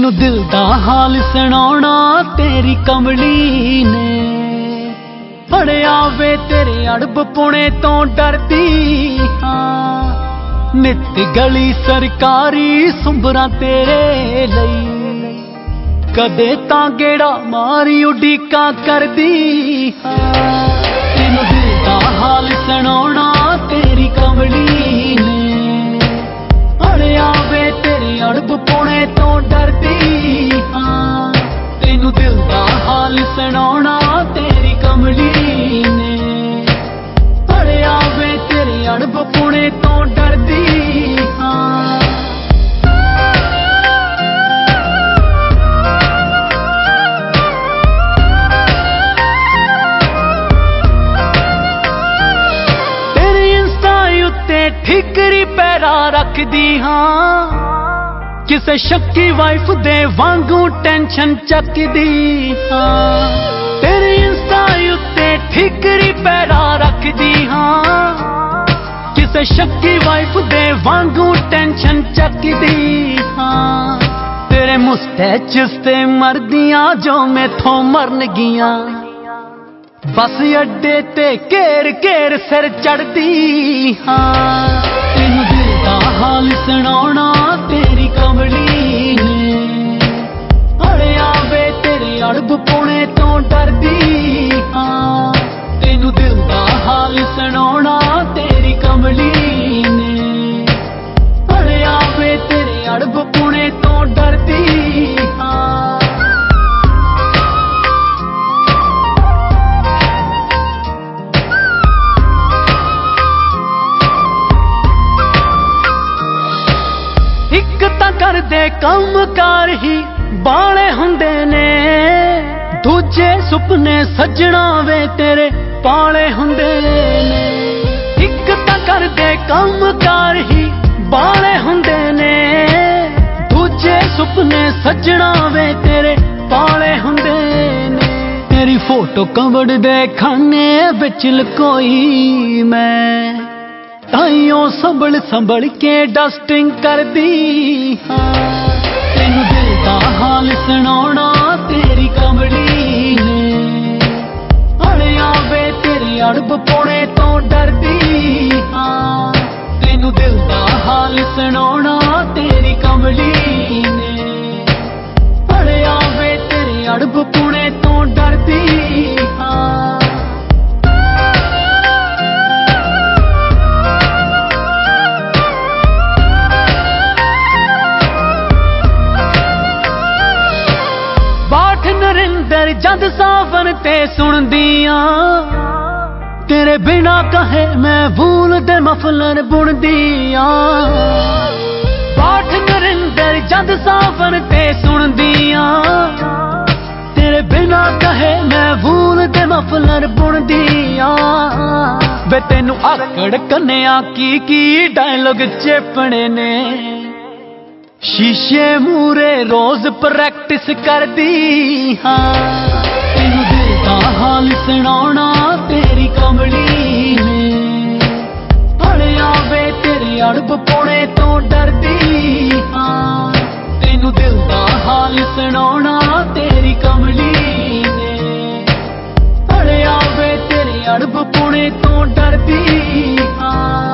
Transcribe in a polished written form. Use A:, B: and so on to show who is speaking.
A: तेनू दिल दा हाल सुनाना तेरी कमली ने। फड़िया वे तेरे अड़ब पुणे तो डरदी हाँ, नित गली सरकारी सुंबरा तेरे लई। कदे तां गेड़ा मारी उडीका करदी हाँ, तेनू दिल दा हाल सुनाना तेरी कमली ने। फड़िया वे तेरे अड़ब पुणे तो डरदी हाँ, तेनू दिल दा हाल सुनाना तेरी कमली ने। फड़िया वे तेरे अड़ब पुणे तो डरदी हाँ। तेरी इंस्टा उत्ते ठिकरी पैरा रखदी हाँ, किसे शक्की वाइफ दे वांगू टेंशन चकदी हाँ। तेरी इंस्टा उत्ते ठिकरी पैरा रखदी हाँ, किसे शक्की वाइफ दे वांगू टेंशन चकदी हाँ। तेरे मुस्टैचस ते मरदियां जो मैथों मरन गियां, बस अड्डे ते घेर घेर सिर चढ़दी हाँ। तेनू दिल दा हाल सुनाना तेरी कमली ने। फड़िया वे तेरे अड़ब पुणे तो डरदी हाँ, तेनू दिल दा हाल सुनाना तेरी कमली ने। फड़िया वे तेरे अड़ब पुणे तो डरदी हाँ। करदे कम कार ही बाले हुंदे ने, दूजे सुपने सजना वे तेरे पाले हुंदे ने। इक तां करदे कम कार ही बाले हुंदे ने, दूजे सुपने सजना वे तेरे पाले हुंदे ने। तेरी फोटो कबड़ दे खाने बिच लकोई मैं, ताइयों संभल संभल के डस्टिंग करदी हाँ। तेनू दिल दा हाल सुनाना तेरी कमली ने। फड़िया वे तेरे अड़ब पुणे तो डरदी हाँ, तेनू दिल दा हाल सुनाना तेरी कमली ने। फड़िया वे तेरे अड़ब पुणे तो डरदी हाँ। जद सावन ते सुनदियां, तेरे बिना कहे मैं भूल दे मफलर बुनदियां। पाठ नरिंदर जद सावन ते सुनदियां, तेरे बिना कहे मैं भूल दे मफलर बुनदियां। वे तेनू आकड़ कन्या की डायलॉग चेपने ने, शीशे मूरे रोज प्रैक्टिस करदी हाँ। तेनू दिल दा हाल सुनाना तेरी कमली ने। फड़िया वे तेरे अड़ब पुणे तो डरदी हाँ, तेनू दिल दा हाल सुनाना तेरी कमली ने। फड़िया वे तेरे अड़ब पुणे तो डरदी हाँ।